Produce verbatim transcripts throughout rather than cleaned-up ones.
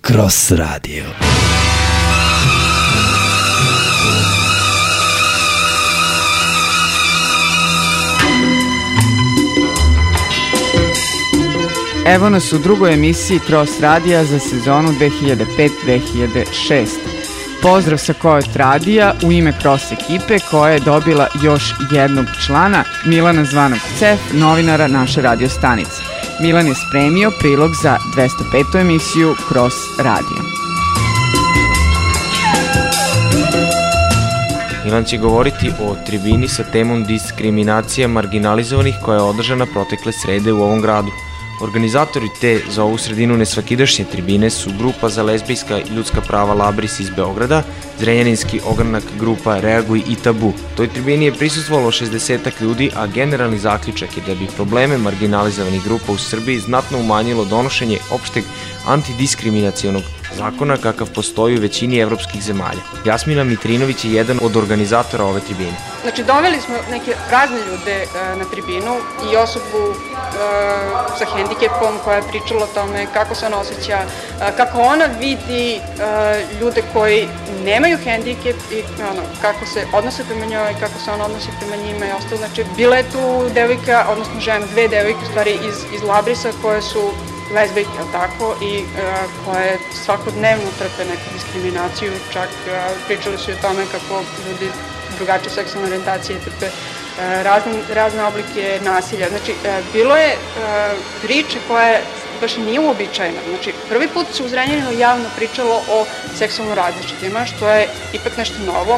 Cross Radio. Evo nas u drugoj emisiji Cross Radija za sezonu dve hiljade pete do dve hiljade šeste. Pozdrav sa Kojot Radija u ime Cross ekipe koja je dobila još jednog člana, Milana zvanog Cef, novinara naše radio stanice. Milan je spremio prilog za dvesta petu emisiju Cross Radija. Milan će govoriti o tribini sa temom diskriminacija marginalizovanih koja je održana protekle srede u ovom gradu. Organizatori te za ovu sredinu nesvakidašnje tribine su grupa za lezbijska i ljudska prava Labris iz Beograda, zrenjaninski ogranak grupa Reaguj i Tabu. Toj tribini je prisustvovalo šezdesetak ljudi, a generalni zaključak je da bi probleme marginalizovanih grupa u Srbiji znatno umanjilo donošenje opšteg antidiskriminacionog zakona kakav postoji u većini evropskih zemalja. Jasmina Mitrinović je jedan od organizatora ove tribine. Znači, doveli smo neke razne ljude e, na tribinu i osobu e, sa hendikepom koja je pričala o tome kako se ona osjeća, e, kako ona vidi e, ljude koji nemaju hendikep i ono, kako se odnose prema njoj, kako se ona odnosi prema njima i ostalo. Znači, bila je tu devojka, odnosno žena, dve devojke u stvari iz, iz Labrisa koje su lezbijke, jel tako, i uh, koje svakodnevno trpe neku diskriminaciju, čak uh, pričali su i o tome kako ljudi drugačije seksualne orijentacije trpe uh, razne, razne oblike nasilja. Znači, uh, bilo je uh, priče koja baš nije uobičajena. Znači, prvi put se u Zrenjaninu javno pričalo o seksualno različitima, što je ipak nešto novo.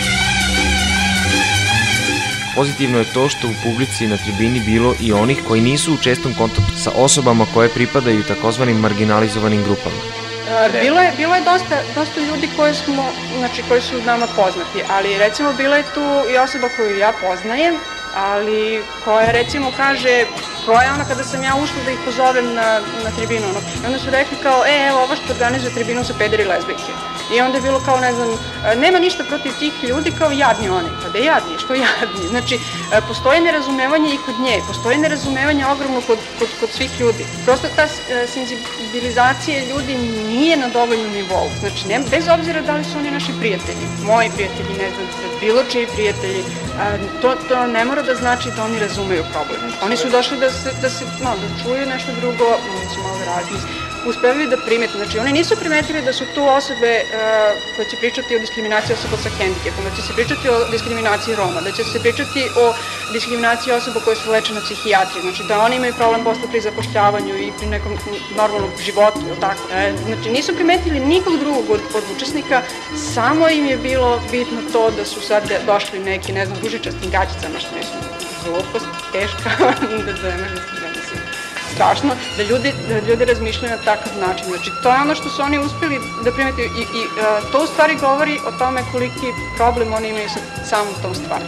Pozitivno je to što u publici na tribini bilo i onih koji nisu u čestom kontaktu sa osobama koje pripadaju takozvanim marginalizovanim grupama. Bilo je, bilo je dosta, dosta ljudi koji, smo, znači, koji su nama poznati, ali recimo bila je tu i osoba koju ja poznajem, ali koja recimo kaže koja je ona kada sam ja ušla da ih pozovem na, na tribinu. Ono. I onda su rekli kao, e, evo ovo što organizuje tribinu sa pederi lezbijke. I onda je bilo kao, ne znam, nema ništa protiv tih ljudi, kao jadni oni. Pa da jadni, što jadni? Znači, postoji nerazumevanje i kod nje, postoji nerazumevanje ogromno kod, kod, kod svih ljudi. Prosto ta senzibilizacija ljudi nije na dovoljnom nivou. Znači, ne, bez obzira da li su oni naši prijatelji, moji prijatelji, ne znam, bilo čiji prijatelji, to, to ne mora da znači da oni razumeju problem. Oni su došli da se, da se, no, da čuju nešto drugo, oni su malo razmisliti. Uspevaju da primete, znači oni nisu primetili da su tu osobe uh, koje će pričati o diskriminaciji osoba sa hendikepom, da će se pričati o diskriminaciji Roma, da će se pričati o diskriminaciji osoba koje su lečene na psihijatriji, znači da oni imaju problem posle pri zapošljavanju i pri nekom normalnom životu, ili tako. E, znači nisu primetili nikog drugog od, od učesnika, samo im je bilo bitno to da su sad došli neki, ne znam, ružičastim gaćicama, što mislim, glupost, teška, da da ne možda se mislim. Strašno, da ljudi, da ljudi razmišljaju na takav način. Znači, to je ono što su oni uspeli da primeti i, i uh, to u stvari govori o tome koliki problem oni imaju sa samom tom stvari.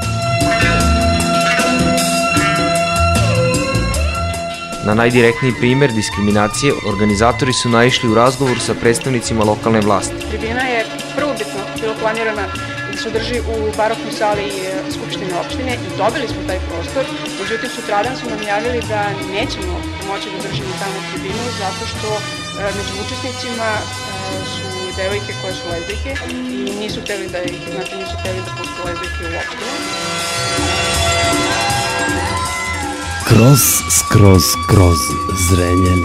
Na najdirektniji primer diskriminacije organizatori su naišli u razgovor sa predstavnicima lokalne vlasti. Tribina je prvobitno bila planirana da se održi u baroknoj sali Skupštine opštine i dobili smo taj prostor. Međutim, sutradan su nam javili da nećemo moći da držimo tamo tribinu zato što e, među učesnicima e, su devojke koje su lezbijke i nisu hteli da ih, znači nisu hteli da puste lezbijke u opštinu. Kroz, skroz, kroz Zrenjanin.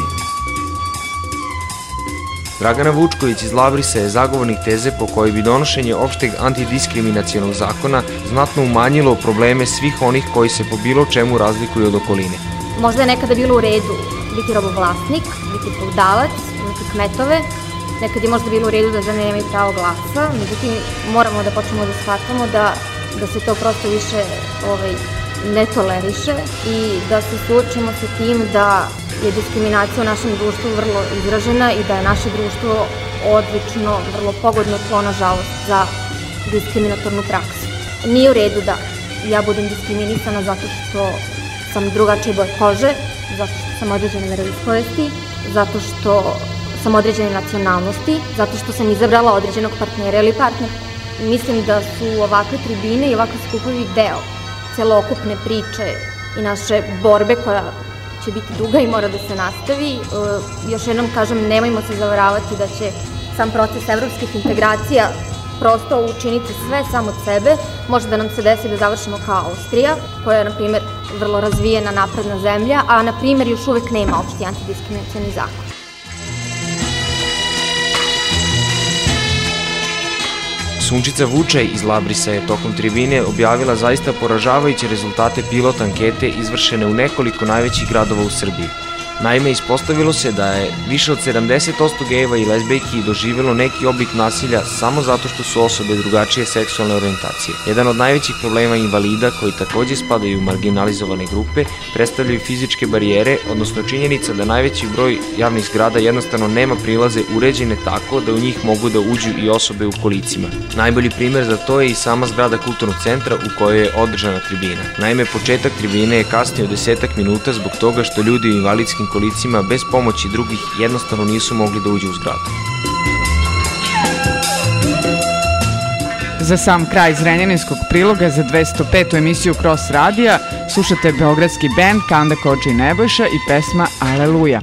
Dragana Vučković iz Labrisa je zagovornik teze po kojoj bi donošenje opšteg antidiskriminacionog zakona znatno umanjilo probleme svih onih koji se po bilo čemu razlikuju od okoline. Možda je nekada bilo u redu biti robovlasnik, biti feudalac, biti kmetove, nekad je možda bilo u redu da žene nemaju pravo glasa, međutim moramo da počnemo da shvatamo da, da se to prosto više ovaj, ne toleriše i da se suočimo sa tim da je diskriminacija u našem društvu vrlo izražena i da je naše društvo odlično, vrlo pogodno tlo, nažalost, za diskriminatornu praksu. Nije u redu da ja budem diskriminisana zato što sam drugačije boje kože, zato što sam određene veroispovesti, zato što sam određene nacionalnosti, zato što sam izabrala određenog partnera ili partnera. Mislim da su ovakve tribine i ovakve skupovi deo celokupne priče i naše borbe koja će biti duga i mora da se nastavi. E, još jednom kažem, nemojmo se zavaravati da će sam proces evropskih integracija prosto učiniti sve sam od sebe. Može da nam se desi da završimo kao Austrija, koja je, na primjer, vrlo razvijena napredna zemlja, a, na primjer, još uvek nema opšti antidiskriminacioni zakon. Sunčica Vučaj iz Labrisa je tokom tribine objavila zaista poražavajuće rezultate pilot ankete izvršene u nekoliko najvećih gradova u Srbiji. Naime, ispostavilo se da je više od sedamdeset posto gejeva i lezbejki doživjelo neki oblik nasilja samo zato što su osobe drugačije seksualne orijentacije. Jedan od najvećih problema invalida, koji takođe spadaju u marginalizovane grupe, predstavljaju fizičke barijere, odnosno činjenica da najveći broj javnih zgrada jednostavno nema prilaze uređene tako da u njih mogu da uđu i osobe u kolicima. Najbolji primer za to je i sama zgrada kulturnog centra u kojoj je održana tribina. Naime, početak tribine je kasnio od desetak minuta zbog toga što ljudi u invalidskim kolicima bez pomoći drugih jednostavno nisu mogli da uđu u zgradu. Za sam kraj zrenjaninskog priloga za dvesta petu emisiju Cross radija slušate beogradski bend Kanda Kodži i Nebojša i pesma Aleluja.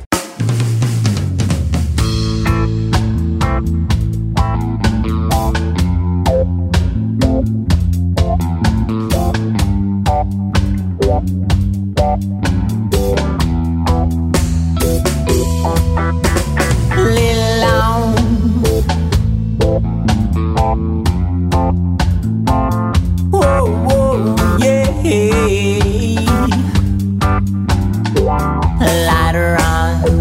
Light her on.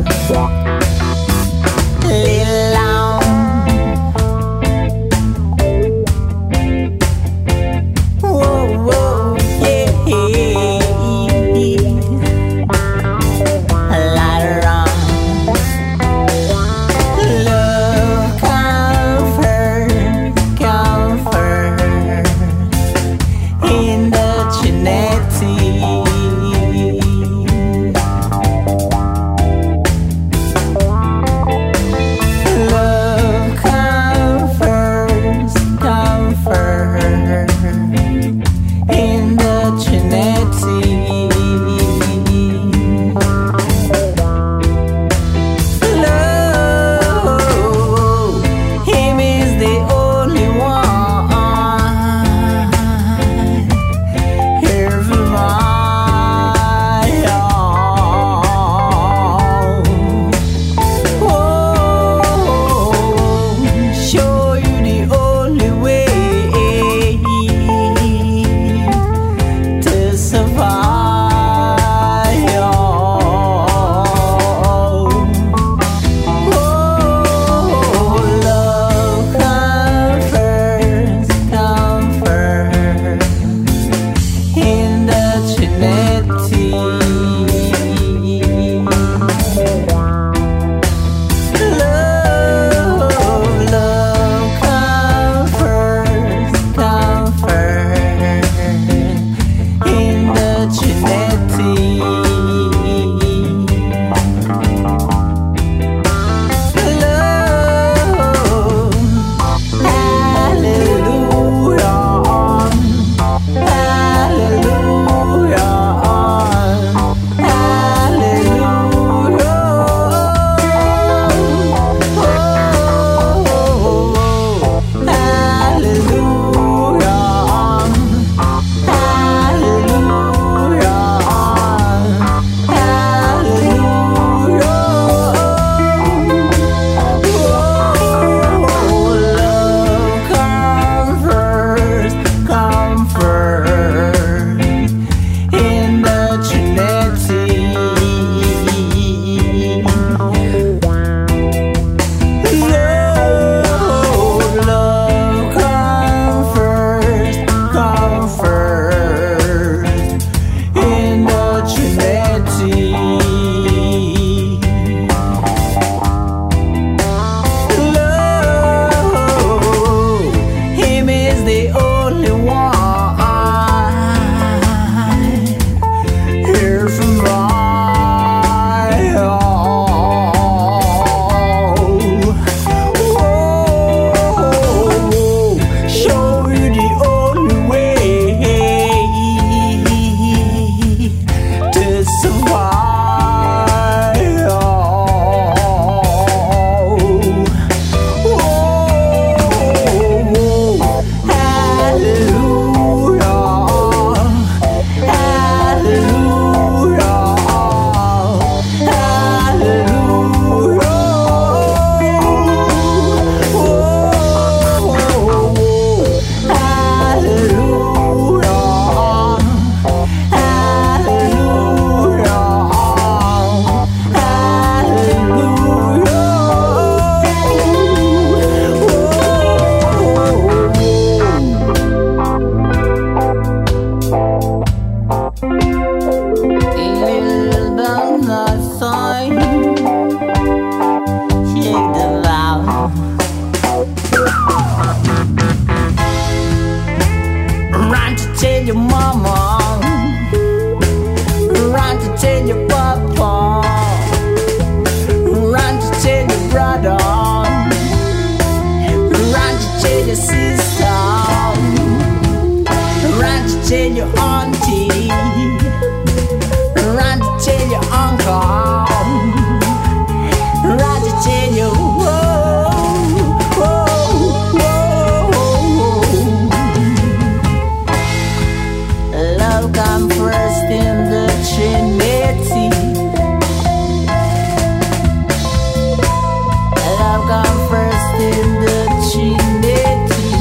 I've gone first in the Trinity.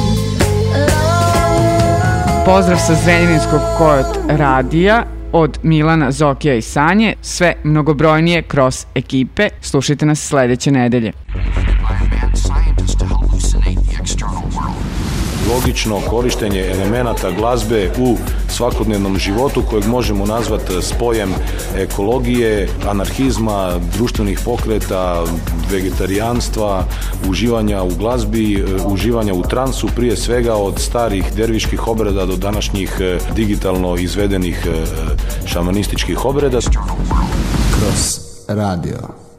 Pozdrav sa Zrenjaninskog Kojot radija od Milana, Zokija i Sanje, sve mnogobrojnije kroz ekipe. Slušajte nas sledeće nedelje. Logično korištenje elemenata glazbe u svakodnevnom životu kojeg možemo nazvati spojem ekologije, anarhizma, društvenih pokreta, vegetarijanstva, uživanja u glazbi, uživanja u transu, prije svega od starih derviških obreda do današnjih digitalno izvedenih šamanističkih obreda. Kroz radio.